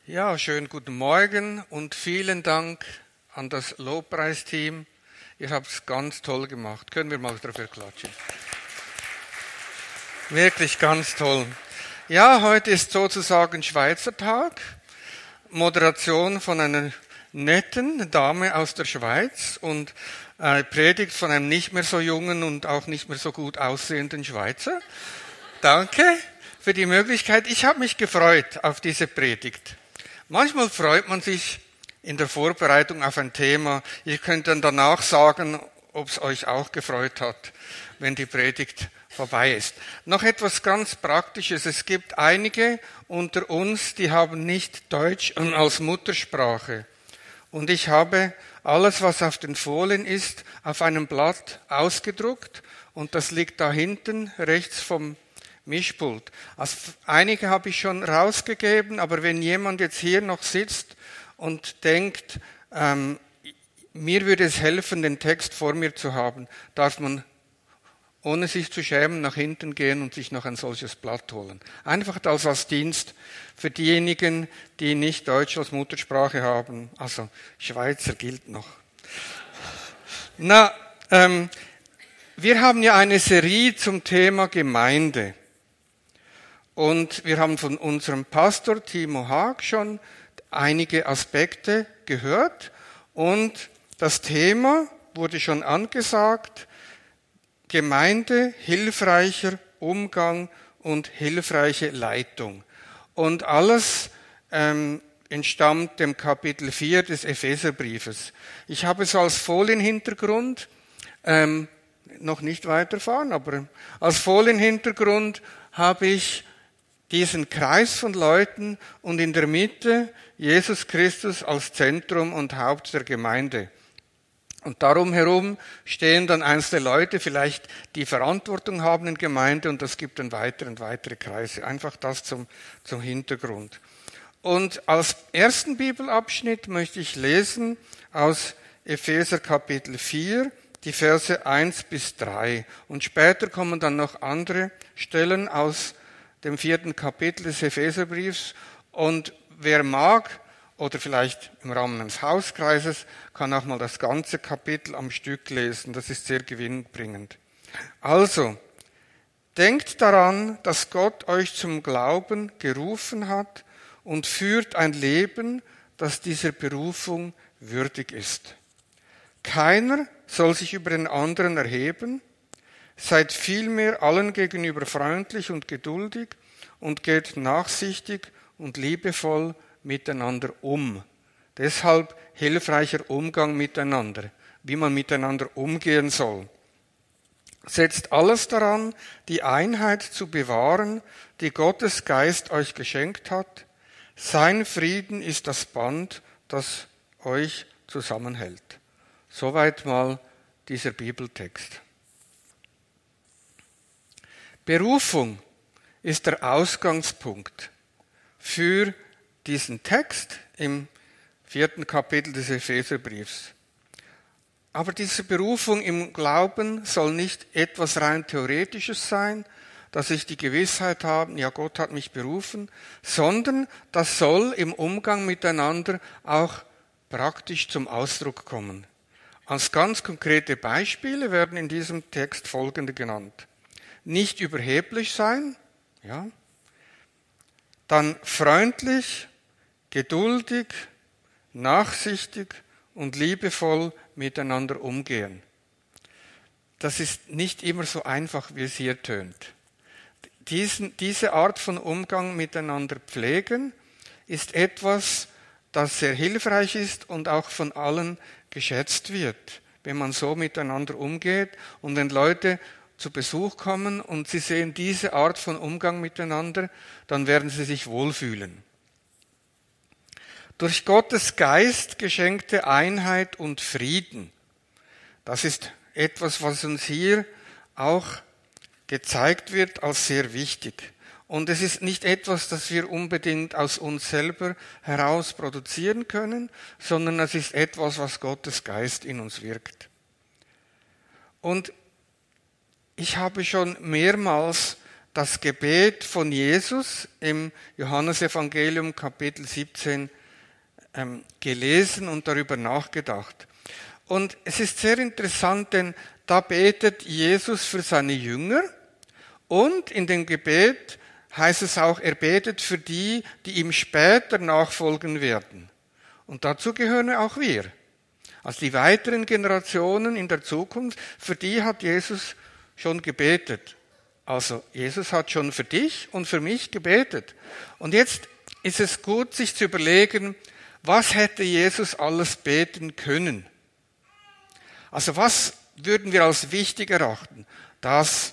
Ja, schönen guten Morgen und vielen Dank an das Lobpreisteam. Ihr habt es ganz toll gemacht. Können wir mal dafür klatschen? Wirklich ganz toll. Ja, heute ist sozusagen Schweizer Tag. Moderation von einer netten Dame aus der Schweiz und Predigt von einem nicht mehr so jungen und auch nicht mehr so gut aussehenden Schweizer. Danke für die Möglichkeit. Ich habe mich gefreut auf diese Predigt. Manchmal freut man sich in der Vorbereitung auf ein Thema. Ihr könnt dann danach sagen, ob es euch auch gefreut hat, wenn die Predigt vorbei ist. Noch etwas ganz Praktisches. Es gibt einige unter uns, die haben nicht Deutsch als Muttersprache. Und ich habe alles, was auf den Folien ist, auf einem Blatt ausgedruckt. Und das liegt da hinten rechts vom Mischpult. Also einige habe ich schon rausgegeben, aber wenn jemand jetzt hier noch sitzt und denkt, mir würde es helfen, den Text vor mir zu haben, darf man, ohne sich zu schämen, nach hinten gehen und sich noch ein solches Blatt holen. Einfach als Dienst für diejenigen, die nicht Deutsch als Muttersprache haben. Also Schweizer gilt noch. Wir haben ja eine Serie zum Thema Gemeinde. Und wir haben von unserem Pastor Timo Haag schon einige Aspekte gehört. Und das Thema wurde schon angesagt: Gemeinde, hilfreicher Umgang und hilfreiche Leitung. Und alles entstammt dem Kapitel 4 des Epheserbriefes. Ich habe es als Folienhintergrund, noch nicht weiterfahren, aber als Folienhintergrund habe ich diesen Kreis von Leuten und in der Mitte Jesus Christus als Zentrum und Haupt der Gemeinde. Und darum herum stehen dann einzelne Leute, vielleicht die Verantwortung haben in Gemeinde, und das gibt dann weitere Kreise. Einfach das zum Hintergrund. Und als ersten Bibelabschnitt möchte ich lesen aus Epheser Kapitel 4, die Verse 1 bis 3. Und später kommen dann noch andere Stellen aus dem 4. Kapitel des Epheserbriefs. Und wer mag, oder vielleicht im Rahmen eines Hauskreises, kann auch mal das ganze Kapitel am Stück lesen. Das ist sehr gewinnbringend. Also, denkt daran, dass Gott euch zum Glauben gerufen hat und führt ein Leben, das dieser Berufung würdig ist. Keiner soll sich über den anderen erheben. Seid vielmehr allen gegenüber freundlich und geduldig und geht nachsichtig und liebevoll miteinander um. Deshalb hilfreicher Umgang miteinander, wie man miteinander umgehen soll. Setzt alles daran, die Einheit zu bewahren, die Gottes Geist euch geschenkt hat. Sein Frieden ist das Band, das euch zusammenhält. Soweit mal dieser Bibeltext. Berufung ist der Ausgangspunkt für diesen Text im 4. Kapitel des Epheserbriefs. Aber diese Berufung im Glauben soll nicht etwas rein Theoretisches sein, dass ich die Gewissheit habe, ja, Gott hat mich berufen, sondern das soll im Umgang miteinander auch praktisch zum Ausdruck kommen. Als ganz konkrete Beispiele werden in diesem Text folgende genannt. Nicht überheblich sein, ja. Dann freundlich, geduldig, nachsichtig und liebevoll miteinander umgehen. Das ist nicht immer so einfach, wie es hier tönt. Diese Art von Umgang miteinander pflegen ist etwas, das sehr hilfreich ist und auch von allen geschätzt wird, wenn man so miteinander umgeht und wenn Leute zu Besuch kommen und sie sehen diese Art von Umgang miteinander, dann werden sie sich wohlfühlen. Durch Gottes Geist geschenkte Einheit und Frieden. Das ist etwas, was uns hier auch gezeigt wird als sehr wichtig. Und es ist nicht etwas, das wir unbedingt aus uns selber heraus produzieren können, sondern es ist etwas, was Gottes Geist in uns wirkt. Und ich habe schon mehrmals das Gebet von Jesus im Johannesevangelium Kapitel 17 gelesen und darüber nachgedacht. Und es ist sehr interessant, denn da betet Jesus für seine Jünger und in dem Gebet heißt es auch, er betet für die, die ihm später nachfolgen werden. Und dazu gehören auch wir. Also die weiteren Generationen in der Zukunft, für die hat Jesus schon gebetet. Also Jesus hat schon für dich und für mich gebetet. Und jetzt ist es gut, sich zu überlegen, was hätte Jesus alles beten können? Also was würden wir als wichtig erachten? Dass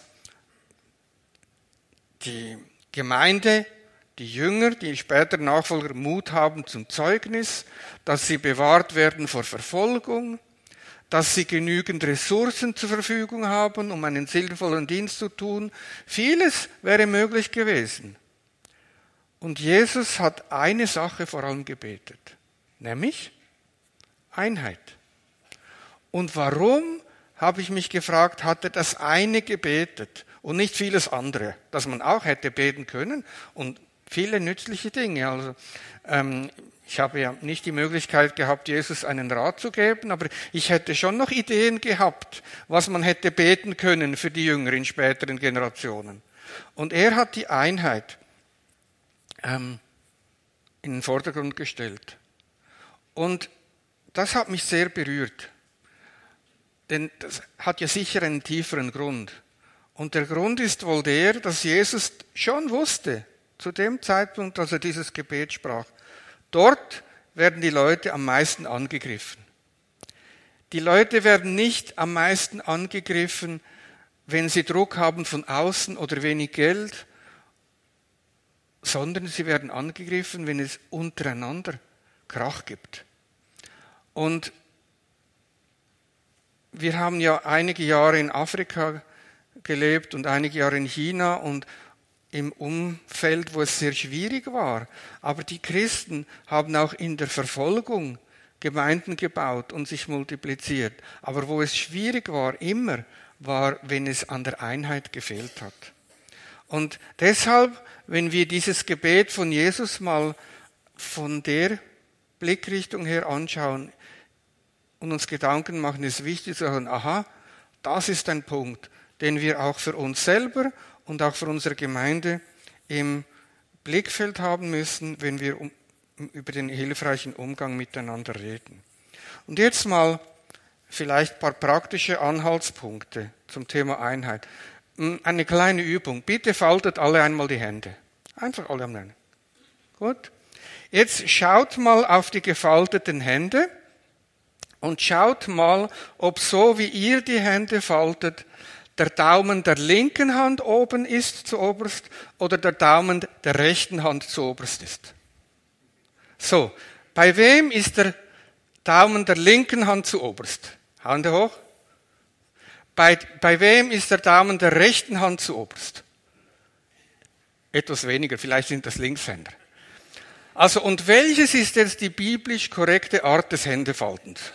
die Gemeinde, die Jünger, die später Nachfolger Mut haben zum Zeugnis, dass sie bewahrt werden vor Verfolgung, dass sie genügend Ressourcen zur Verfügung haben, um einen sinnvollen Dienst zu tun. Vieles wäre möglich gewesen. Und Jesus hat eine Sache vor allem gebetet, nämlich Einheit. Und warum, habe ich mich gefragt, hat er das eine gebetet und nicht vieles andere, das man auch hätte beten können und viele nützliche Dinge. Also ich habe ja nicht die Möglichkeit gehabt, Jesus einen Rat zu geben, aber ich hätte schon noch Ideen gehabt, was man hätte beten können für die Jünger in späteren Generationen. Und er hat die Einheit in den Vordergrund gestellt. Und das hat mich sehr berührt. Denn das hat ja sicher einen tieferen Grund. Und der Grund ist wohl der, dass Jesus schon wusste, zu dem Zeitpunkt, als er dieses Gebet sprach, dort werden die Leute am meisten angegriffen. Die Leute werden nicht am meisten angegriffen, wenn sie Druck haben von außen oder wenig Geld, sondern sie werden angegriffen, wenn es untereinander Krach gibt. Und wir haben ja einige Jahre in Afrika gelebt und einige Jahre in China und im Umfeld, wo es sehr schwierig war. Aber die Christen haben auch in der Verfolgung Gemeinden gebaut und sich multipliziert. Aber wo es schwierig war, immer war, wenn es an der Einheit gefehlt hat. Und deshalb, wenn wir dieses Gebet von Jesus mal von der Blickrichtung her anschauen und uns Gedanken machen, ist wichtig zu sagen, aha, das ist ein Punkt, den wir auch für uns selber und auch für unsere Gemeinde im Blickfeld haben müssen, wenn wir über den hilfreichen Umgang miteinander reden. Und jetzt mal vielleicht ein paar praktische Anhaltspunkte zum Thema Einheit. Eine kleine Übung. Bitte faltet alle einmal die Hände. Einfach alle am Hände. Gut. Jetzt schaut mal auf die gefalteten Hände und schaut mal, ob so wie ihr die Hände faltet, der Daumen der linken Hand oben ist zu oberst oder der Daumen der rechten Hand zu oberst ist. So, bei wem ist der Daumen der linken Hand zu oberst? Hände hoch. Bei wem ist der Daumen der rechten Hand zu oberst? Etwas weniger, vielleicht sind das Linkshänder. Also, und welches ist jetzt die biblisch korrekte Art des Händefaltens?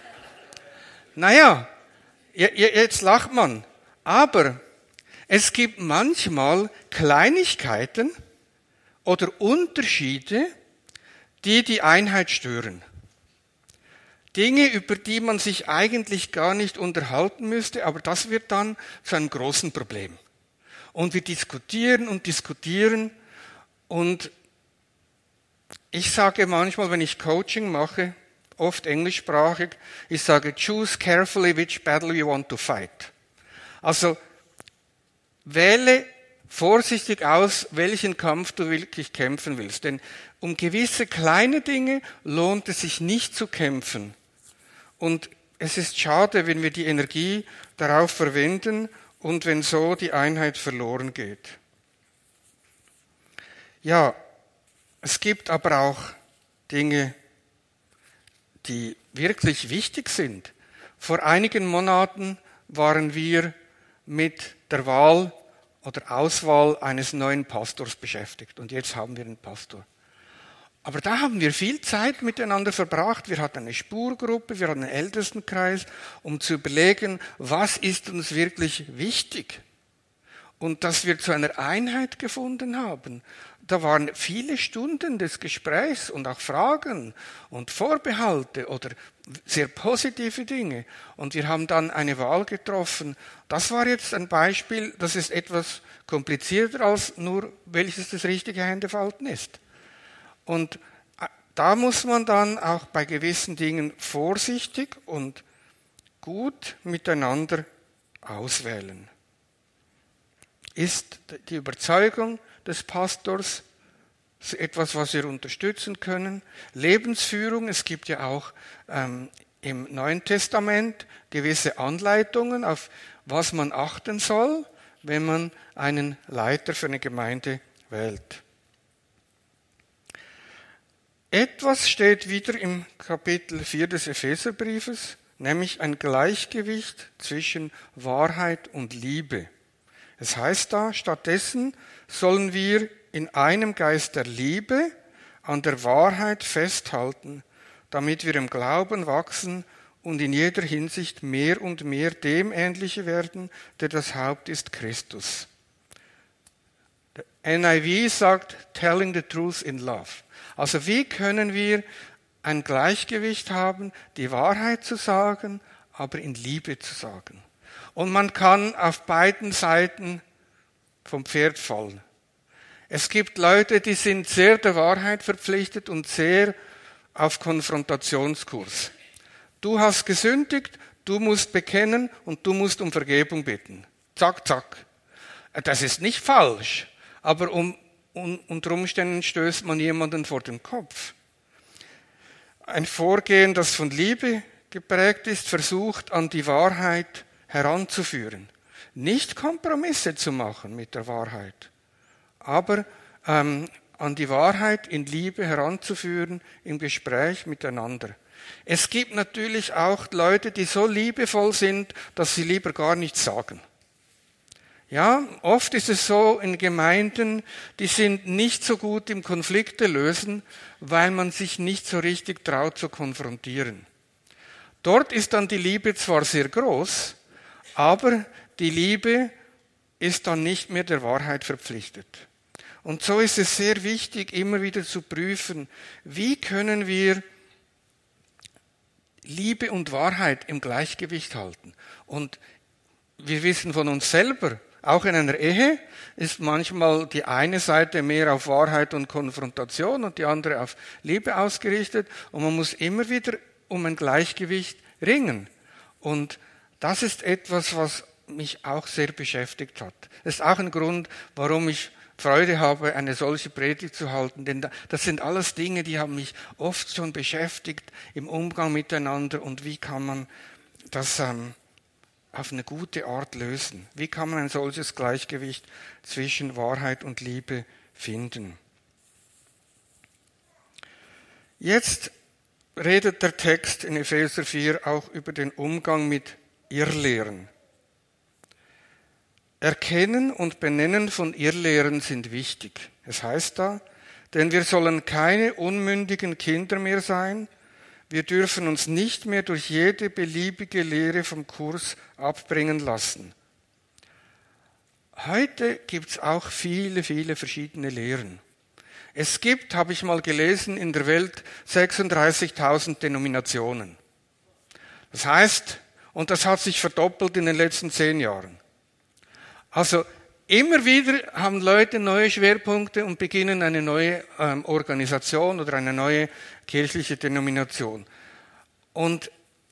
Naja, jetzt lacht man. Aber es gibt manchmal Kleinigkeiten oder Unterschiede, die die Einheit stören. Dinge, über die man sich eigentlich gar nicht unterhalten müsste, aber das wird dann zu einem großen Problem. Und wir diskutieren und diskutieren und ich sage manchmal, wenn ich Coaching mache, oft englischsprachig, ich sage, choose carefully which battle you want to fight. Also, wähle vorsichtig aus, welchen Kampf du wirklich kämpfen willst. Denn um gewisse kleine Dinge lohnt es sich nicht zu kämpfen. Und es ist schade, wenn wir die Energie darauf verwenden und wenn so die Einheit verloren geht. Ja, es gibt aber auch Dinge, die wirklich wichtig sind. Vor einigen Monaten waren wir mit der Wahl oder Auswahl eines neuen Pastors beschäftigt. Und jetzt haben wir einen Pastor. Aber da haben wir viel Zeit miteinander verbracht. Wir hatten eine Spurgruppe, wir hatten einen Ältestenkreis, um zu überlegen, was ist uns wirklich wichtig. und dass wir zu einer Einheit gefunden haben. Da waren viele Stunden des Gesprächs und auch Fragen und Vorbehalte oder sehr positive Dinge. Und wir haben dann eine Wahl getroffen. Das war jetzt ein Beispiel, das ist etwas komplizierter als nur, welches das richtige Händefalten ist. Und da muss man dann auch bei gewissen Dingen vorsichtig und gut miteinander auswählen. Ist die Überzeugung des Pastors etwas, was wir unterstützen können? Lebensführung, es gibt ja auch im Neuen Testament gewisse Anleitungen, auf was man achten soll, wenn man einen Leiter für eine Gemeinde wählt. Etwas steht wieder im Kapitel 4 des Epheserbriefes, nämlich ein Gleichgewicht zwischen Wahrheit und Liebe. Es heißt da, stattdessen sollen wir in einem Geist der Liebe an der Wahrheit festhalten, damit wir im Glauben wachsen und in jeder Hinsicht mehr und mehr dem ähnlicher werden, der das Haupt ist, Christus. Der NIV sagt, telling the truth in love. Also wie können wir ein Gleichgewicht haben, die Wahrheit zu sagen, aber in Liebe zu sagen? Und man kann auf beiden Seiten vom Pferd fallen. Es gibt Leute, die sind sehr der Wahrheit verpflichtet und sehr auf Konfrontationskurs. Du hast gesündigt, du musst bekennen und du musst um Vergebung bitten. Zack, zack. Das ist nicht falsch, aber unter Umständen stößt man jemanden vor den Kopf. Ein Vorgehen, das von Liebe geprägt ist, versucht, an die Wahrheit heranzuführen. Nicht Kompromisse zu machen mit der Wahrheit, aber an die Wahrheit in Liebe heranzuführen im Gespräch miteinander. Es gibt natürlich auch Leute, die so liebevoll sind, dass sie lieber gar nichts sagen. Ja, oft ist es so in Gemeinden, die sind nicht so gut im Konflikte lösen, weil man sich nicht so richtig traut zu konfrontieren. Dort ist dann die Liebe zwar sehr groß, aber die Liebe ist dann nicht mehr der Wahrheit verpflichtet. Und so ist es sehr wichtig, immer wieder zu prüfen, wie können wir Liebe und Wahrheit im Gleichgewicht halten. Und wir wissen von uns selber, auch in einer Ehe ist manchmal die eine Seite mehr auf Wahrheit und Konfrontation und die andere auf Liebe ausgerichtet. Und man muss immer wieder um ein Gleichgewicht ringen. Und das ist etwas, was mich auch sehr beschäftigt hat. Das ist auch ein Grund, warum ich Freude habe, eine solche Predigt zu halten. Denn das sind alles Dinge, die haben mich oft schon beschäftigt im Umgang miteinander. Und wie kann man das auf eine gute Art lösen? Wie kann man ein solches Gleichgewicht zwischen Wahrheit und Liebe finden? Jetzt redet der Text in Epheser 4 auch über den Umgang mit Irrlehren. Erkennen und Benennen von Irrlehren sind wichtig. Es heißt da, denn wir sollen keine unmündigen Kinder mehr sein. Wir dürfen uns nicht mehr durch jede beliebige Lehre vom Kurs abbringen lassen. Heute gibt es auch viele, viele verschiedene Lehren. Es gibt, habe ich mal gelesen, in der Welt 36.000 Denominationen. Das heißt, und das hat sich verdoppelt in den letzten 10 Jahren. Also immer wieder haben Leute neue Schwerpunkte und beginnen eine neue Organisation oder eine neue kirchliche Denomination. Und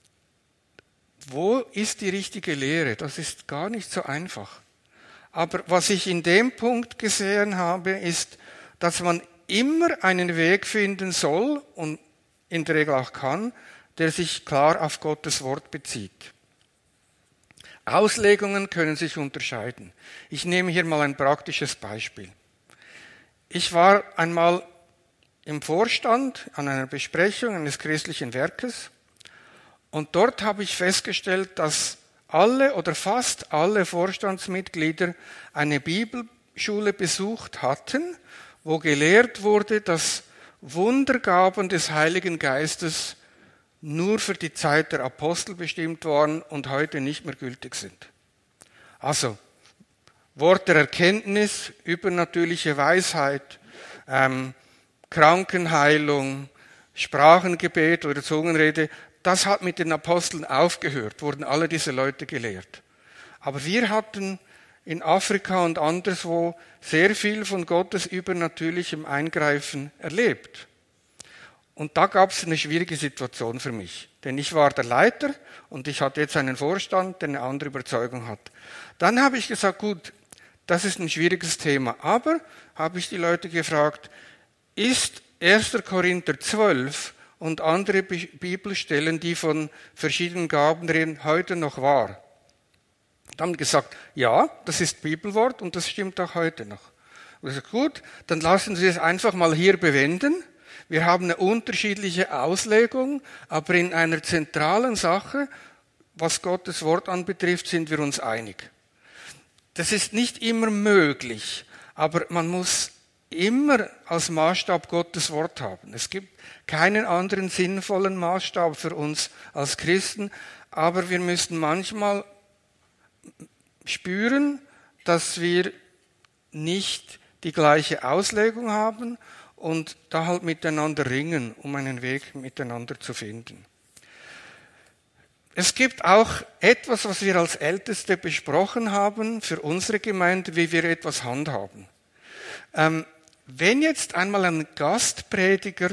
wo ist die richtige Lehre? Das ist gar nicht so einfach. Aber was ich in dem Punkt gesehen habe, ist, dass man immer einen Weg finden soll und in der Regel auch kann, der sich klar auf Gottes Wort bezieht. Auslegungen können sich unterscheiden. Ich nehme hier mal ein praktisches Beispiel. Ich war einmal im Vorstand an einer Besprechung eines christlichen Werkes und dort habe ich festgestellt, dass alle oder fast alle Vorstandsmitglieder eine Bibelschule besucht hatten, wo gelehrt wurde, dass Wundergaben des Heiligen Geistes nur für die Zeit der Apostel bestimmt waren und heute nicht mehr gültig sind. Also, Wort der Erkenntnis, übernatürliche Weisheit, Krankenheilung, Sprachengebet oder Zungenrede, das hat mit den Aposteln aufgehört, wurden alle diese Leute gelehrt. Aber wir hatten in Afrika und anderswo sehr viel von Gottes übernatürlichem Eingreifen erlebt. Und da gab es eine schwierige Situation für mich. Denn ich war der Leiter und ich hatte jetzt einen Vorstand, der eine andere Überzeugung hat. Dann habe ich gesagt, gut, das ist ein schwieriges Thema. Aber habe ich die Leute gefragt, ist 1. Korinther 12 und andere Bibelstellen, die von verschiedenen Gaben reden, heute noch wahr? Dann haben gesagt, ja, das ist Bibelwort und das stimmt auch heute noch. Und ich sage, gut, dann lassen Sie es einfach mal hier bewenden. Wir haben eine unterschiedliche Auslegung, aber in einer zentralen Sache, was Gottes Wort anbetrifft, sind wir uns einig. Das ist nicht immer möglich, aber man muss immer als Maßstab Gottes Wort haben. Es gibt keinen anderen sinnvollen Maßstab für uns als Christen, aber wir müssen manchmal spüren, dass wir nicht die gleiche Auslegung haben und da halt miteinander ringen, um einen Weg miteinander zu finden. Es gibt auch etwas, was wir als Älteste besprochen haben für unsere Gemeinde, wie wir etwas handhaben. Wenn jetzt einmal ein Gastprediger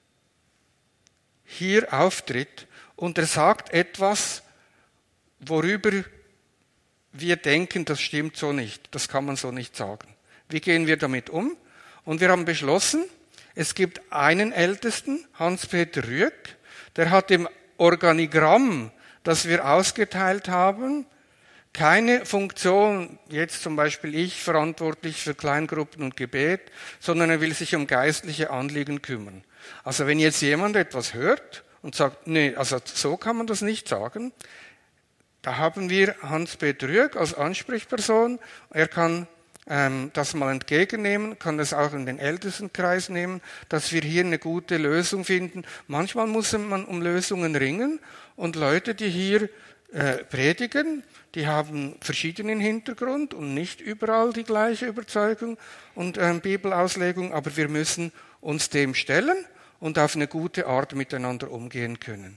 hier auftritt und er sagt etwas, worüber wir denken, das stimmt so nicht, das kann man so nicht sagen. Wie gehen wir damit um? Und wir haben beschlossen, es gibt einen Ältesten, Hans-Peter Rüegg, der hat im Organigramm, das wir ausgeteilt haben, keine Funktion, jetzt zum Beispiel ich, verantwortlich für Kleingruppen und Gebet, sondern er will sich um geistliche Anliegen kümmern. Also wenn jetzt jemand etwas hört und sagt, nee, also so kann man das nicht sagen, da haben wir Hans-Peter Rüegg als Ansprechperson. Er kann das mal entgegennehmen, kann das auch in den Ältestenkreis nehmen, dass wir hier eine gute Lösung finden. Manchmal muss man um Lösungen ringen und Leute, die hier predigen, die haben verschiedenen Hintergrund und nicht überall die gleiche Überzeugung und Bibelauslegung, aber wir müssen uns dem stellen und auf eine gute Art miteinander umgehen können.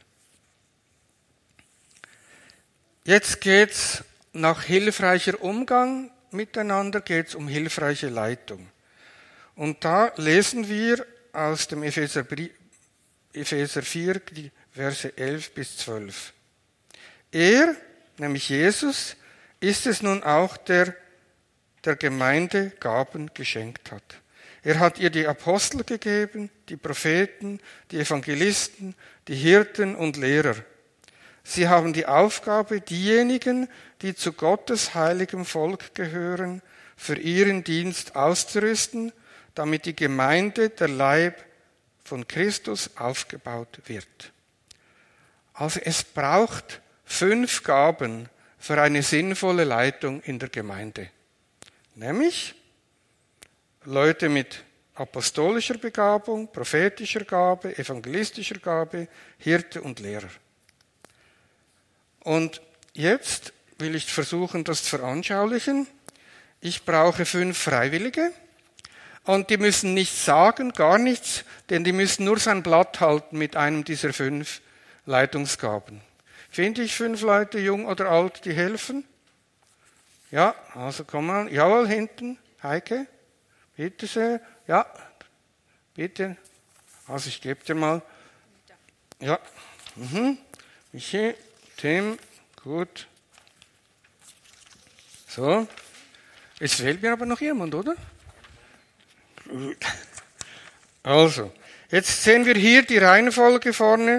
Jetzt geht's nach hilfreicher Umgang miteinander, geht's um hilfreiche Leitung. Und da lesen wir aus dem Epheser 4, die Verse 11 bis 12. Er, nämlich Jesus, ist es nun auch, der Gemeinde Gaben geschenkt hat. Er hat ihr die Apostel gegeben, die Propheten, die Evangelisten, die Hirten und Lehrer. Sie haben die Aufgabe, diejenigen, die zu Gottes heiligem Volk gehören, für ihren Dienst auszurüsten, damit die Gemeinde, der Leib von Christus, aufgebaut wird. Also es braucht 5 Gaben für eine sinnvolle Leitung in der Gemeinde. Nämlich Leute mit apostolischer Begabung, prophetischer Gabe, evangelistischer Gabe, Hirte und Lehrer. Und jetzt will ich versuchen, das zu veranschaulichen. Ich brauche 5 Freiwillige und die müssen nichts sagen, gar nichts, denn die müssen nur sein Blatt halten mit einem dieser 5 Leitungsgaben. Finde ich 5 Leute, jung oder alt, die helfen? Ja, also komm mal. Jawohl, hinten. Heike, bitte sehr. Ja, bitte. Also ich gebe dir mal. Ja. Michi, Tim, gut. So. Jetzt fehlt mir aber noch jemand, oder? Also, jetzt sehen wir hier die Reihenfolge vorne,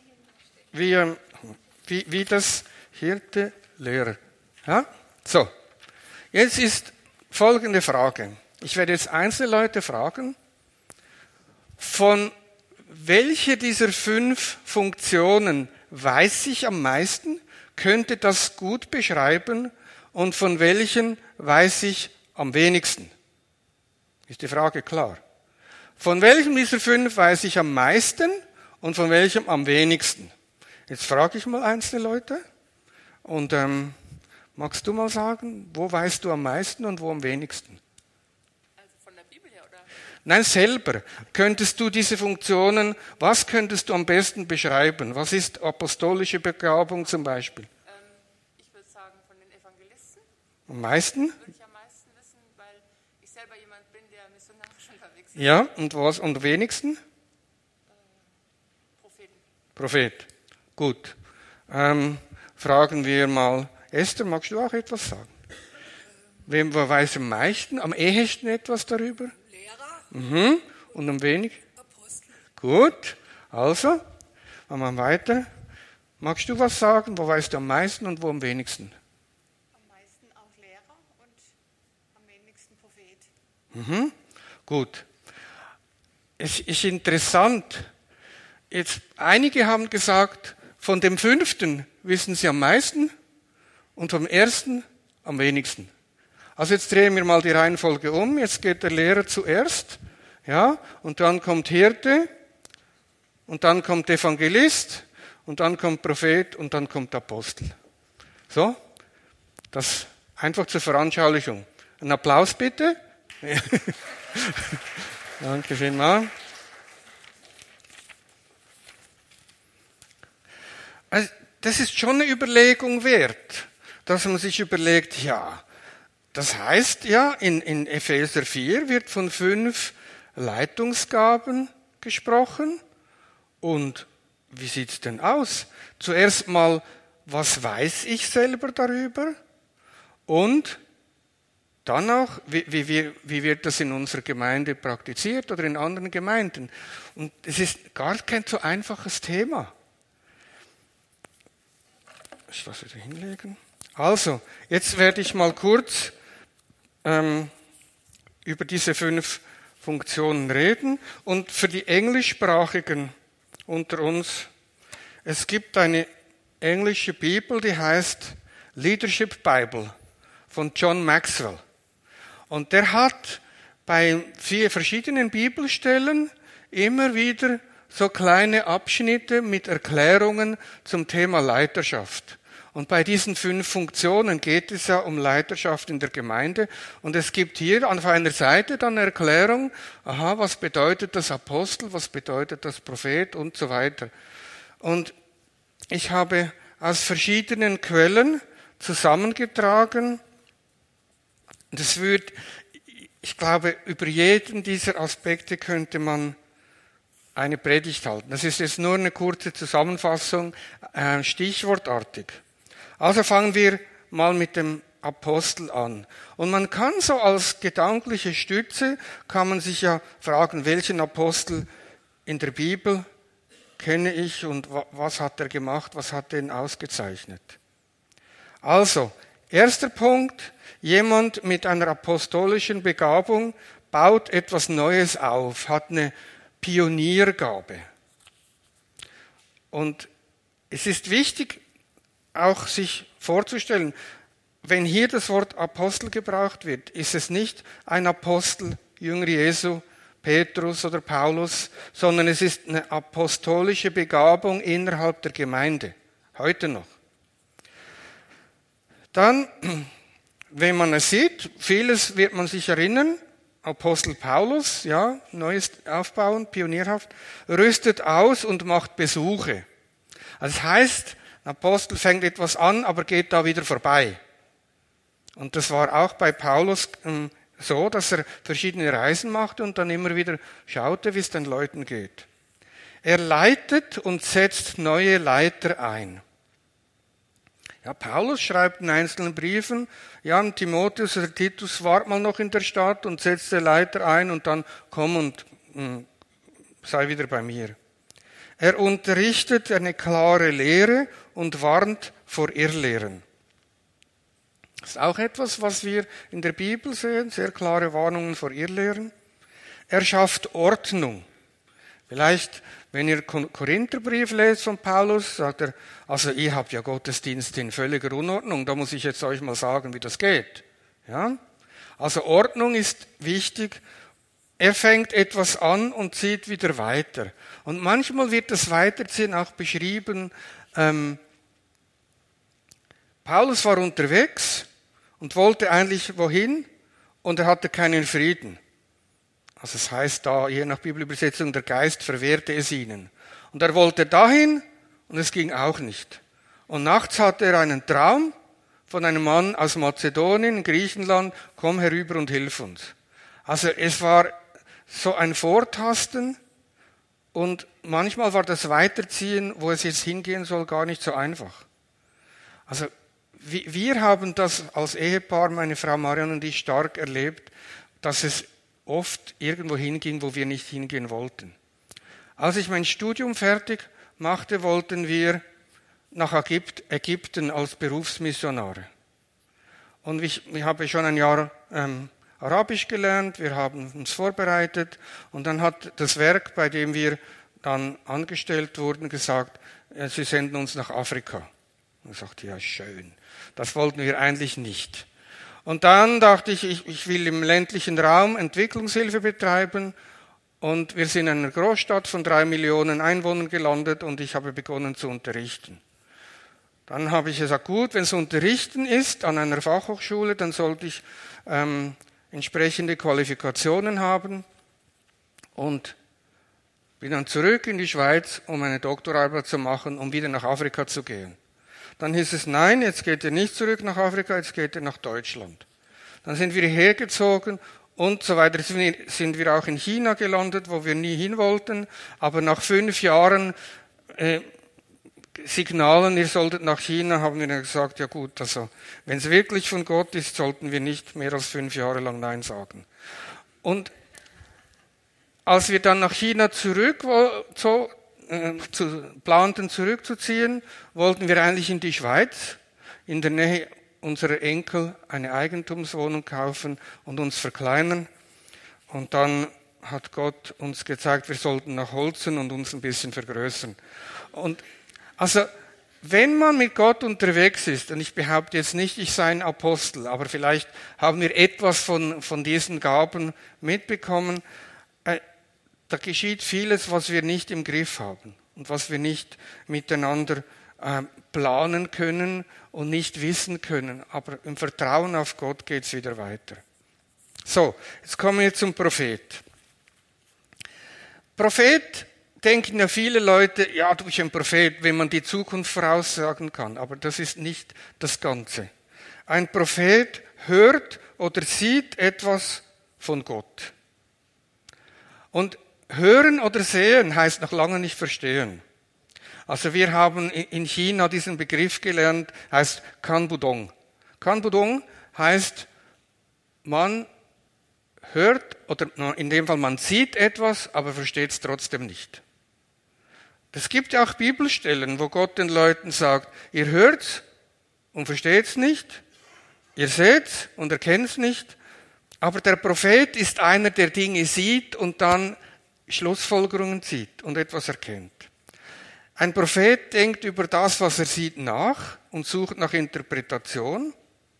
wie das Hirte, Lehrer. Ja? So, jetzt ist folgende Frage. Ich werde jetzt einzelne Leute fragen, von welcher dieser 5 Funktionen weiß ich am meisten, könnte das gut beschreiben und von welchen weiß ich am wenigsten? Ist die Frage klar? Von welchem dieser 5 weiß ich am meisten und von welchem am wenigsten? Jetzt frage ich mal einzelne Leute und Magst du mal sagen, wo weißt du am meisten und wo am wenigsten? Also von der Bibel her, oder? Nein, selber. Könntest du diese Funktionen, was könntest du am besten beschreiben? Was ist apostolische Begabung zum Beispiel? Ich würde sagen, von den Evangelisten Am meisten? würde ich am meisten wissen, weil ich selber jemand bin, der missionarisch unterwegs ist. Ja, und was? Und am wenigsten? Propheten. Prophet. Gut. Fragen wir mal. Esther, magst du auch etwas sagen? Wem weiß am meisten, am ehesten etwas darüber? Lehrer, Und am wenig? Apostel. Gut. Also, machen wir weiter. Magst du was sagen? Wo weißt du am meisten und wo am wenigsten? Am meisten auch Lehrer und am wenigsten Prophet. Gut. Es ist interessant. Jetzt, einige haben gesagt, von dem 5. wissen sie am meisten und vom 1. am wenigsten. Also jetzt drehen wir mal die Reihenfolge um. Jetzt geht der Lehrer zuerst, ja, und dann kommt Hirte, und dann kommt Evangelist, und dann kommt Prophet, und dann kommt Apostel. So, das einfach zur Veranschaulichung. Ein Applaus bitte. Danke vielmals. Also, das ist schon eine Überlegung wert, dass man sich überlegt, ja, das heißt ja, in Epheser 4 wird von 5 Leitungsgaben gesprochen. Und wie sieht's denn aus? Zuerst mal, was weiß ich selber darüber? Und dann auch, wie wird das in unserer Gemeinde praktiziert oder in anderen Gemeinden? Und es ist gar kein so einfaches Thema. Ich das wieder hinlegen. Also, jetzt werde ich mal kurz über diese 5 Funktionen reden. Und für die Englischsprachigen unter uns, es gibt eine englische Bibel, die heißt Leadership Bible von John Maxwell. Und der hat bei 4 verschiedenen Bibelstellen immer wieder so kleine Abschnitte mit Erklärungen zum Thema Leiterschaft. Und bei diesen 5 Funktionen geht es ja um Leiterschaft in der Gemeinde. Und es gibt hier auf einer Seite dann eine Erklärung, aha, was bedeutet das Apostel, was bedeutet das Prophet und so weiter. Und ich habe aus verschiedenen Quellen zusammengetragen. Das wird, ich glaube, über jeden dieser Aspekte könnte man eine Predigt halten. Das ist jetzt nur eine kurze Zusammenfassung, stichwortartig. Also fangen wir mal mit dem Apostel an. Und man kann so als gedankliche Stütze, kann man sich ja fragen, welchen Apostel in der Bibel kenne ich und was hat er gemacht, was hat ihn ausgezeichnet. Also, erster Punkt, jemand mit einer apostolischen Begabung baut etwas Neues auf, hat eine Pioniergabe. Und es ist wichtig, auch sich vorzustellen, wenn hier das Wort Apostel gebraucht wird, ist es nicht ein Apostel, Jünger Jesu, Petrus oder Paulus, sondern es ist eine apostolische Begabung innerhalb der Gemeinde, heute noch. Dann, wenn man es sieht, vieles wird man sich erinnern, Apostel Paulus, ja, neues Aufbauen, pionierhaft, rüstet aus und macht Besuche. Also das heißt, ein Apostel fängt etwas an, aber geht da wieder vorbei. Und das war auch bei Paulus so, dass er verschiedene Reisen machte und dann immer wieder schaute, wie es den Leuten geht. Er leitet und setzt neue Leiter ein. Ja, Paulus schreibt in einzelnen Briefen, ja, Timotheus oder Titus, wart mal noch in der Stadt und setzte Leiter ein und dann komm und sei wieder bei mir. Er unterrichtet eine klare Lehre und warnt vor Irrlehren. Das ist auch etwas, was wir in der Bibel sehen, sehr klare Warnungen vor Irrlehren. Er schafft Ordnung. Vielleicht, wenn ihr Korintherbrief lest von Paulus, sagt er, also ihr habt ja Gottesdienst in völliger Unordnung, da muss ich jetzt euch mal sagen, wie das geht. Ja? Also Ordnung ist wichtig. Er fängt etwas an und zieht wieder weiter. Und manchmal wird das Weiterziehen auch beschrieben Paulus war unterwegs und wollte eigentlich wohin und er hatte keinen Frieden. Also es heißt da, je nach Bibelübersetzung, der Geist verwehrte es ihnen. Und er wollte dahin und es ging auch nicht. Und nachts hatte er einen Traum von einem Mann aus Mazedonien, Griechenland, komm herüber und hilf uns. Also es war so ein Vortasten und manchmal war das Weiterziehen, wo es jetzt hingehen soll, gar nicht so einfach. Also wir haben das als Ehepaar, meine Frau Marion und ich, stark erlebt, dass es oft irgendwo hinging, wo wir nicht hingehen wollten. Als ich mein Studium fertig machte, wollten wir nach Ägypten als Berufsmissionare. Und ich habe schon ein Jahr Arabisch gelernt, wir haben uns vorbereitet und dann hat das Werk, bei dem wir dann angestellt wurden, gesagt, sie senden uns nach Afrika. Und ich sagte, ja schön, das wollten wir eigentlich nicht. Und dann dachte ich will im ländlichen Raum Entwicklungshilfe betreiben und wir sind in einer Großstadt von 3 Millionen Einwohnern gelandet und ich habe begonnen zu unterrichten. Dann habe ich gesagt, gut, wenn es Unterrichten ist an einer Fachhochschule, dann sollte ich entsprechende Qualifikationen haben und bin dann zurück in die Schweiz, um eine Doktorarbeit zu machen, um wieder nach Afrika zu gehen. Dann hieß es, nein, jetzt geht ihr nicht zurück nach Afrika, jetzt geht ihr nach Deutschland. Dann sind wir hergezogen und so weiter. Sind wir auch in China gelandet, wo wir nie hin wollten. Aber nach 5 Jahren Signalen, ihr solltet nach China, haben wir dann gesagt, ja gut, also wenn es wirklich von Gott ist, sollten wir nicht mehr als 5 Jahre lang Nein sagen. Und als wir dann nach China planten zurückzuziehen, wollten wir eigentlich in die Schweiz, in der Nähe unserer Enkel eine Eigentumswohnung kaufen und uns verkleinern. Und dann hat Gott uns gezeigt, wir sollten nach Holzen und uns ein bisschen vergrößern. Und also, wenn man mit Gott unterwegs ist, und ich behaupte jetzt nicht, ich sei ein Apostel, aber vielleicht haben wir etwas von diesen Gaben mitbekommen, da geschieht vieles, was wir nicht im Griff haben und was wir nicht miteinander planen können und nicht wissen können. Aber im Vertrauen auf Gott geht es wieder weiter. So, jetzt kommen wir zum Prophet. Prophet denken ja viele Leute, ja, du bist ein Prophet, wenn man die Zukunft voraussagen kann. Aber das ist nicht das Ganze. Ein Prophet hört oder sieht etwas von Gott. Und hören oder sehen heißt noch lange nicht verstehen. Also wir haben in China diesen Begriff gelernt, heißt Kanbudong. Kanbudong heißt, man hört oder in dem Fall man sieht etwas, aber versteht es trotzdem nicht. Es gibt ja auch Bibelstellen, wo Gott den Leuten sagt, ihr hört's und versteht's nicht, ihr seht's und erkennt's nicht, aber der Prophet ist einer, der Dinge sieht und dann Schlussfolgerungen zieht und etwas erkennt. Ein Prophet denkt über das, was er sieht, nach und sucht nach Interpretation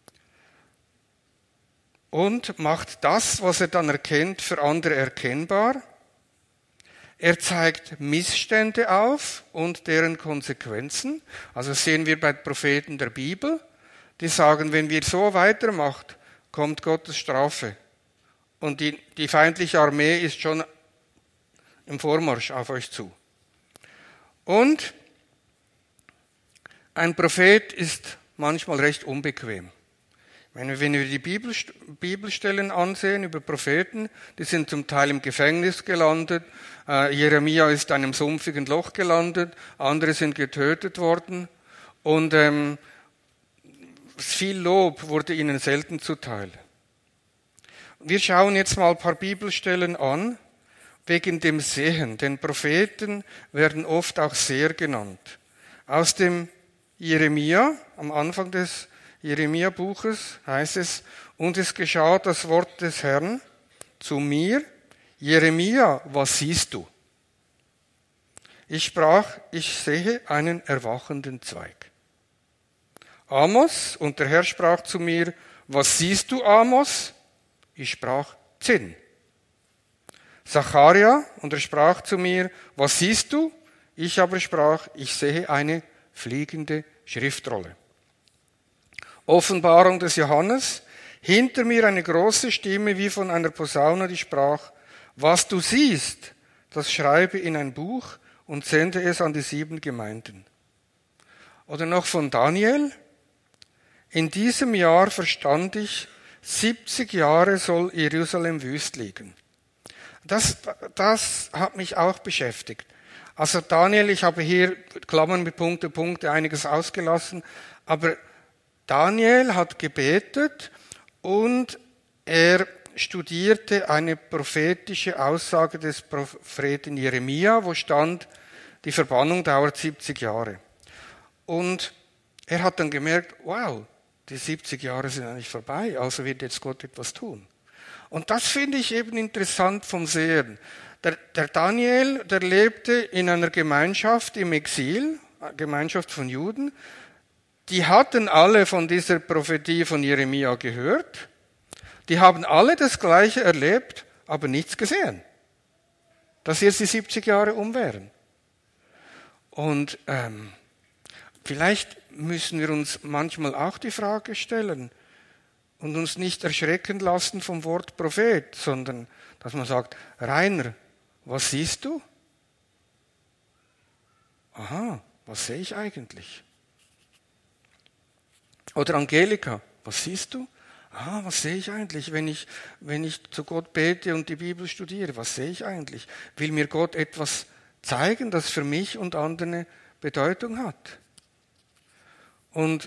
und macht das, was er dann erkennt, für andere erkennbar. Er zeigt Missstände auf und deren Konsequenzen. Also sehen wir bei Propheten der Bibel, die sagen, wenn wir so weitermacht, kommt Gottes Strafe. Und die feindliche Armee ist schon im Vormarsch auf euch zu. Und ein Prophet ist manchmal recht unbequem. Wenn wir die Bibelstellen ansehen über Propheten, die sind zum Teil im Gefängnis gelandet, Jeremia ist in einem sumpfigen Loch gelandet, andere sind getötet worden und viel Lob wurde ihnen selten zuteil. Wir schauen jetzt mal ein paar Bibelstellen an, wegen dem Sehen. Denn Propheten werden oft auch Seher genannt. Aus dem Jeremia, am Anfang des Jeremia-Buches heißt es, und es geschah das Wort des Herrn zu mir, Jeremia, was siehst du? Ich sprach, ich sehe einen erwachenden Zweig. Amos, und der Herr sprach zu mir, was siehst du, Amos? Ich sprach, Zinn. Zacharia, und er sprach zu mir, was siehst du? Ich aber sprach, ich sehe eine fliegende Schriftrolle. Offenbarung des Johannes. Hinter mir eine große Stimme wie von einer Posaune, die sprach, was du siehst, das schreibe in ein Buch und sende es an die 7 Gemeinden. Oder noch von Daniel. In diesem Jahr verstand ich, 70 Jahre soll Jerusalem wüst liegen. Das hat mich auch beschäftigt. Also Daniel, ich habe hier Klammern mit Punkte, einiges ausgelassen, aber Daniel hat gebetet und er studierte eine prophetische Aussage des Propheten Jeremia, wo stand, die Verbannung dauert 70 Jahre. Und er hat dann gemerkt, wow, die 70 Jahre sind eigentlich vorbei, also wird jetzt Gott etwas tun. Und das finde ich eben interessant vom Sehen. Der Daniel, der lebte in einer Gemeinschaft im Exil, Gemeinschaft von Juden. Die hatten alle von dieser Prophetie von Jeremia gehört. Die haben alle das Gleiche erlebt, aber nichts gesehen. Dass jetzt die 70 Jahre um wären. Und vielleicht müssen wir uns manchmal auch die Frage stellen und uns nicht erschrecken lassen vom Wort Prophet, sondern dass man sagt, Rainer, was siehst du? Aha, was sehe ich eigentlich? Oder Angelika, was siehst du? Ah, was sehe ich eigentlich, wenn ich zu Gott bete und die Bibel studiere? Was sehe ich eigentlich? Will mir Gott etwas zeigen, das für mich und andere Bedeutung hat? Und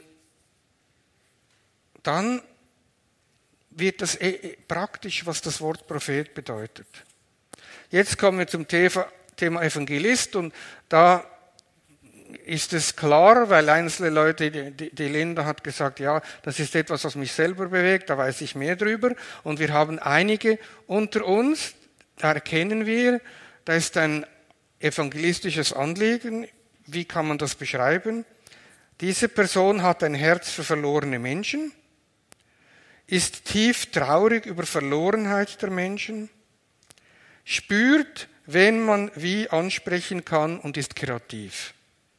dann wird das praktisch, was das Wort Prophet bedeutet. Jetzt kommen wir zum Thema Evangelist und da ist es klar, weil einzelne Leute, die Linda hat gesagt, ja, das ist etwas, was mich selber bewegt, da weiß ich mehr drüber. Und wir haben einige unter uns, da erkennen wir, da ist ein evangelistisches Anliegen. Wie kann man das beschreiben? Diese Person hat ein Herz für verlorene Menschen, ist tief traurig über Verlorenheit der Menschen, spürt, wen man wie ansprechen kann und ist kreativ.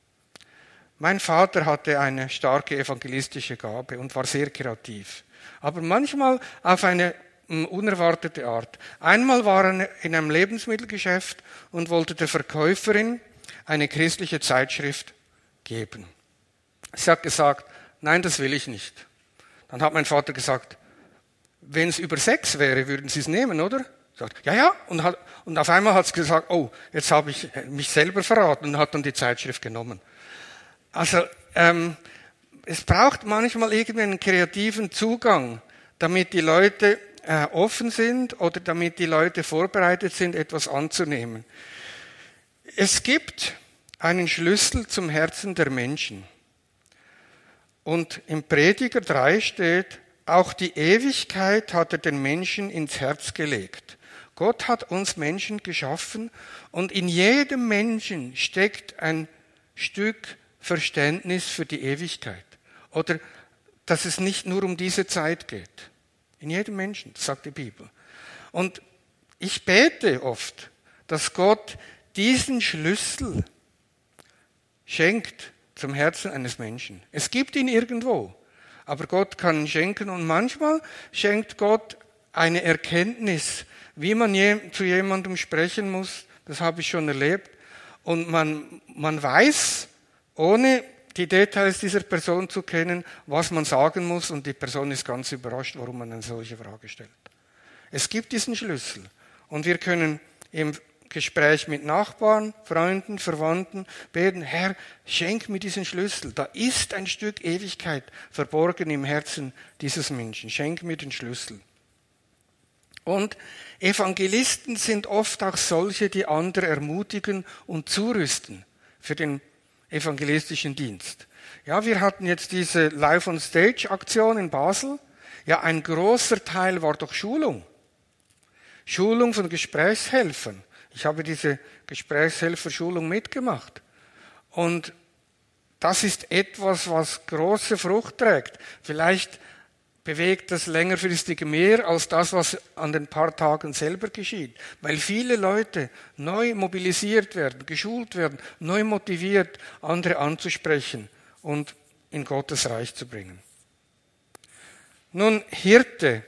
Mein Vater hatte eine starke evangelistische Gabe und war sehr kreativ, aber manchmal auf eine unerwartete Art. Einmal war er in einem Lebensmittelgeschäft und wollte der Verkäuferin eine christliche Zeitschrift geben. Sie hat gesagt, nein, das will ich nicht. Dann hat mein Vater gesagt, wenn es über Sex wäre, würden Sie es nehmen, oder? Sagt, ja. Und auf einmal hat sie gesagt, oh, jetzt habe ich mich selber verraten und hat dann die Zeitschrift genommen. Also es braucht manchmal irgendwie einen kreativen Zugang, damit die Leute offen sind oder damit die Leute vorbereitet sind, etwas anzunehmen. Es gibt einen Schlüssel zum Herzen der Menschen. Und im Prediger 3 steht, auch die Ewigkeit hat er den Menschen ins Herz gelegt. Gott hat uns Menschen geschaffen und in jedem Menschen steckt ein Stück Verständnis für die Ewigkeit. Oder dass es nicht nur um diese Zeit geht. In jedem Menschen, das sagt die Bibel. Und ich bete oft, dass Gott diesen Schlüssel schenkt zum Herzen eines Menschen. Es gibt ihn irgendwo, aber Gott kann ihn schenken und manchmal schenkt Gott eine Erkenntnis, wie man zu jemandem sprechen muss. Das habe ich schon erlebt. Und man weiß, ohne die Details dieser Person zu kennen, was man sagen muss und die Person ist ganz überrascht, warum man eine solche Frage stellt. Es gibt diesen Schlüssel und wir können im Gespräch mit Nachbarn, Freunden, Verwandten beten, Herr, schenk mir diesen Schlüssel. Da ist ein Stück Ewigkeit verborgen im Herzen dieses Menschen. Schenk mir den Schlüssel. Und Evangelisten sind oft auch solche, die andere ermutigen und zurüsten für den evangelistischen Dienst. Ja, wir hatten jetzt diese Live-on-Stage-Aktion in Basel. Ja, ein großer Teil war doch Schulung. Schulung von Gesprächshelfern. Ich habe diese Gesprächshelferschulung mitgemacht. Und das ist etwas, was große Frucht trägt. Vielleicht bewegt das längerfristig mehr als das, was an den paar Tagen selber geschieht. Weil viele Leute neu mobilisiert werden, geschult werden, neu motiviert, andere anzusprechen und in Gottes Reich zu bringen. Nun, Hirte.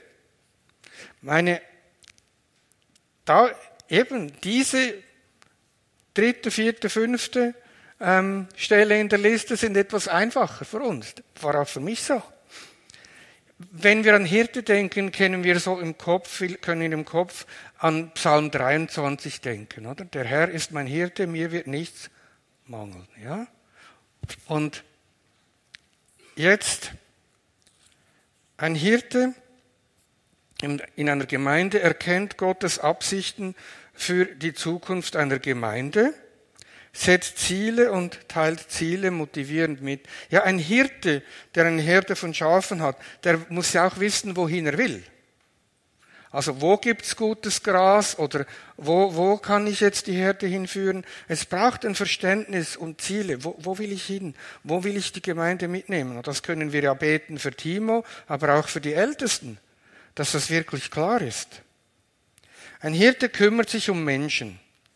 Da eben diese 3., 4., 5. Stelle in der Liste sind etwas einfacher für uns. War auch für mich so. Wenn wir an Hirte denken, können wir im Kopf an Psalm 23 denken, oder? Der Herr ist mein Hirte, mir wird nichts mangeln, ja? Und jetzt, ein Hirte in einer Gemeinde erkennt Gottes Absichten für die Zukunft einer Gemeinde, setzt Ziele und teilt Ziele motivierend mit. Ja, ein Hirte, der eine Herde von Schafen hat, der muss ja auch wissen, wohin er will. Also wo gibt's gutes Gras oder wo kann ich jetzt die Herde hinführen? Es braucht ein Verständnis und Ziele. Wo will ich hin? Wo will ich die Gemeinde mitnehmen? Und das können wir ja beten für Timo, aber auch für die Ältesten, dass das wirklich klar ist. Ein Hirte kümmert sich um Menschen.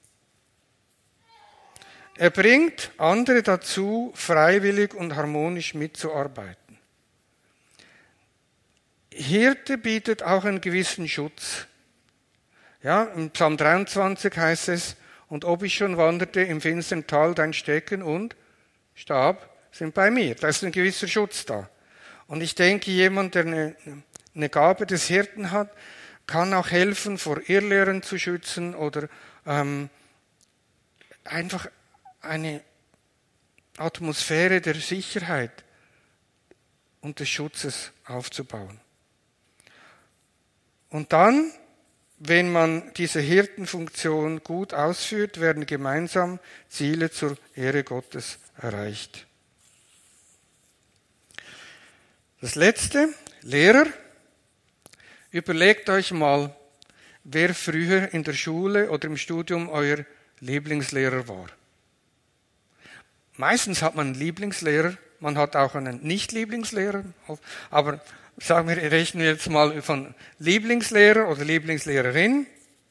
Er bringt andere dazu, freiwillig und harmonisch mitzuarbeiten. Hirte bietet auch einen gewissen Schutz. Ja, im Psalm 23 heißt es, und ob ich schon wanderte im finsteren Tal, dein Stecken und Stab sind bei mir. Da ist ein gewisser Schutz da. Und ich denke, jemand, der eine Gabe des Hirten hat, kann auch helfen, vor Irrlehren zu schützen oder einfach eine Atmosphäre der Sicherheit und des Schutzes aufzubauen. Und dann, wenn man diese Hirtenfunktion gut ausführt, werden gemeinsam Ziele zur Ehre Gottes erreicht. Das letzte, Lehrer. Überlegt euch mal, wer früher in der Schule oder im Studium euer Lieblingslehrer war. Meistens hat man einen Lieblingslehrer, man hat auch einen Nicht-Lieblingslehrer, aber sagen wir, rechnen wir jetzt mal von Lieblingslehrer oder Lieblingslehrerin.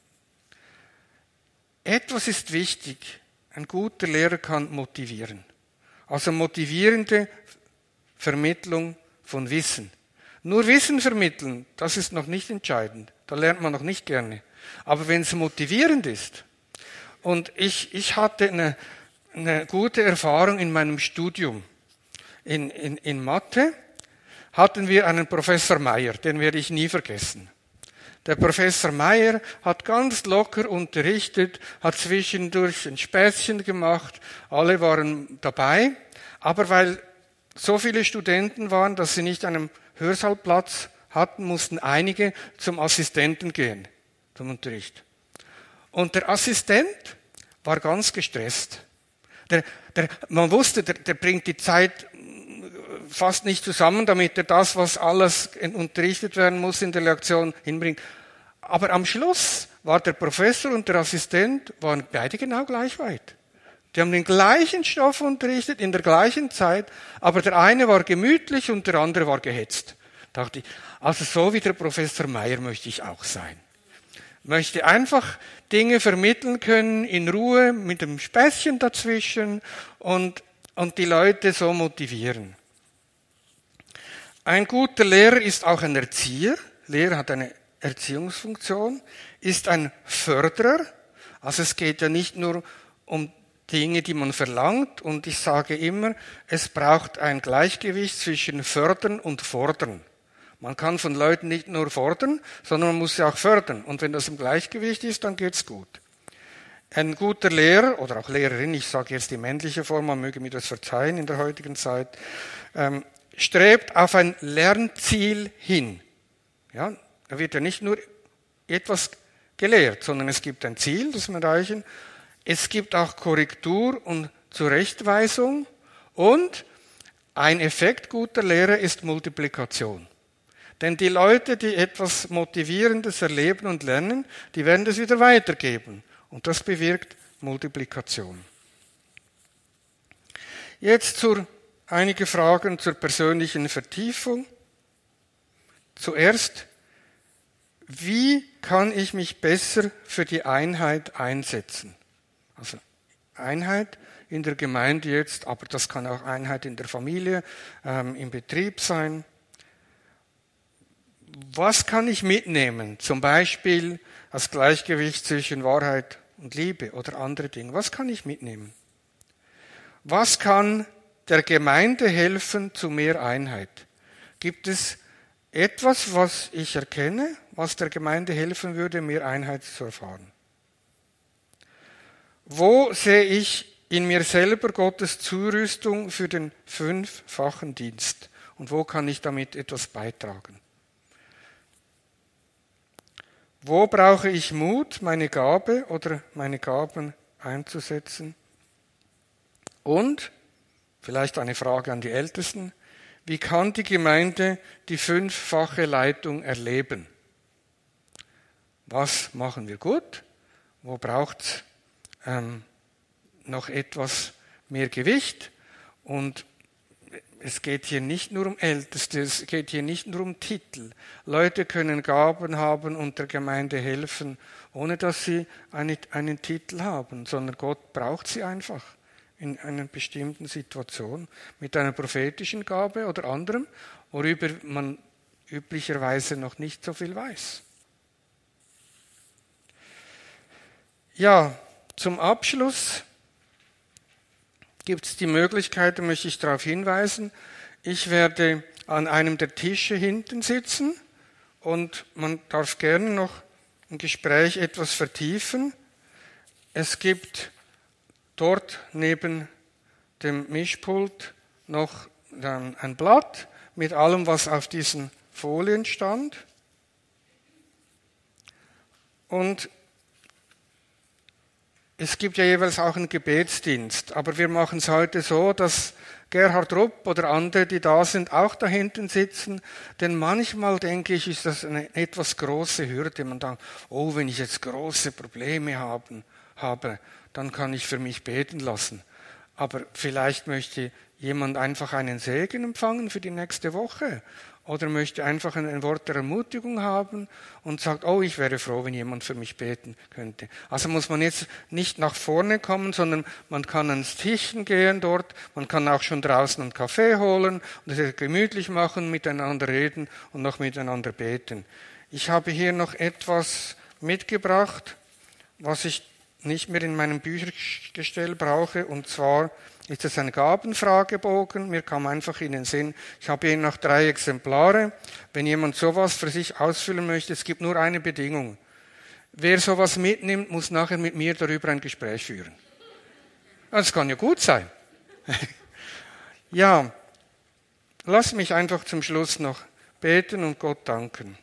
Etwas ist wichtig, ein guter Lehrer kann motivieren. Also motivierende Vermittlung von Wissen. Nur Wissen vermitteln, das ist noch nicht entscheidend, da lernt man noch nicht gerne. Aber wenn es motivierend ist, und ich hatte eine gute Erfahrung in meinem Studium. In Mathe hatten wir einen Professor Meier, den werde ich nie vergessen. Der Professor Meier hat ganz locker unterrichtet, hat zwischendurch ein Späßchen gemacht, alle waren dabei, aber weil so viele Studenten waren, dass sie nicht einen Hörsaalplatz hatten, mussten einige zum Assistenten gehen, zum Unterricht. Und der Assistent war ganz gestresst. Man wusste, der bringt die Zeit fast nicht zusammen, damit er das, was alles unterrichtet werden muss in der Lektion, hinbringt. Aber am Schluss war der Professor und der Assistent waren beide genau gleich weit. Die haben den gleichen Stoff unterrichtet, in der gleichen Zeit, aber der eine war gemütlich und der andere war gehetzt. Da dachte ich, also so wie der Professor Meier möchte ich auch sein. Möchte einfach Dinge vermitteln können, in Ruhe, mit einem Späßchen dazwischen und die Leute so motivieren. Ein guter Lehrer ist auch ein Erzieher. Lehrer hat eine Erziehungsfunktion, ist ein Förderer. Also es geht ja nicht nur um Dinge, die man verlangt. Und ich sage immer, es braucht ein Gleichgewicht zwischen Fördern und Fordern. Man kann von Leuten nicht nur fordern, sondern man muss sie auch fördern. Und wenn das im Gleichgewicht ist, dann geht's gut. Ein guter Lehrer oder auch Lehrerin, ich sage jetzt die männliche Form, man möge mir das verzeihen in der heutigen Zeit, strebt auf ein Lernziel hin. Ja, da wird ja nicht nur etwas gelehrt, sondern es gibt ein Ziel, das wir erreichen. Es gibt auch Korrektur und Zurechtweisung. Und ein Effekt guter Lehre ist Multiplikation. Denn die Leute, die etwas Motivierendes erleben und lernen, die werden das wieder weitergeben. Und das bewirkt Multiplikation. Jetzt einige Fragen zur persönlichen Vertiefung. Zuerst, wie kann ich mich besser für die Einheit einsetzen? Also Einheit in der Gemeinde jetzt, aber das kann auch Einheit in der Familie, im Betrieb sein. was kann ich mitnehmen? Zum Beispiel das Gleichgewicht zwischen Wahrheit und Liebe oder andere Dinge. Was kann ich mitnehmen? Was kann der Gemeinde helfen zu mehr Einheit? Gibt es etwas, was ich erkenne, was der Gemeinde helfen würde, mehr Einheit zu erfahren? Wo sehe ich in mir selber Gottes Zurüstung für den 5-fachen Dienst? Und wo kann ich damit etwas beitragen? Wo brauche ich Mut, meine Gabe oder meine Gaben einzusetzen? Und, vielleicht eine Frage an die Ältesten, wie kann die Gemeinde die 5-fache Leitung erleben? Was machen wir gut? Wo braucht es noch etwas mehr Gewicht? Und es geht hier nicht nur um Älteste, es geht hier nicht nur um Titel. Leute können Gaben haben und der Gemeinde helfen, ohne dass sie einen Titel haben, sondern Gott braucht sie einfach in einer bestimmten Situation mit einer prophetischen Gabe oder anderem, worüber man üblicherweise noch nicht so viel weiß. Ja, zum Abschluss gibt es die Möglichkeit, da möchte ich darauf hinweisen, ich werde an einem der Tische hinten sitzen und man darf gerne noch im Gespräch etwas vertiefen. Es gibt dort neben dem Mischpult noch ein Blatt mit allem, was auf diesen Folien stand. Und es gibt ja jeweils auch einen Gebetsdienst, aber wir machen es heute so, dass Gerhard Rupp oder andere, die da sind, auch da hinten sitzen, denn manchmal, denke ich, ist das eine etwas große Hürde. Man denkt, oh, wenn ich jetzt große Probleme habe, dann kann ich für mich beten lassen. Aber vielleicht möchte jemand einfach einen Segen empfangen für die nächste Woche oder möchte einfach ein Wort der Ermutigung haben und sagt, oh, ich wäre froh, wenn jemand für mich beten könnte. Also muss man jetzt nicht nach vorne kommen, sondern man kann ans Tischchen gehen dort, man kann auch schon draußen einen Kaffee holen und es gemütlich machen, miteinander reden und noch miteinander beten. Ich habe hier noch etwas mitgebracht, was ich nicht mehr in meinem Büchergestell brauche, und zwar ist es ein Gabenfragebogen. Mir kam einfach in den Sinn, ich habe hier noch 3 Exemplare. Wenn jemand sowas für sich ausfüllen möchte, es gibt nur eine Bedingung. Wer sowas mitnimmt, muss nachher mit mir darüber ein Gespräch führen. Das kann ja gut sein. Ja, lass mich einfach zum Schluss noch beten und Gott danken.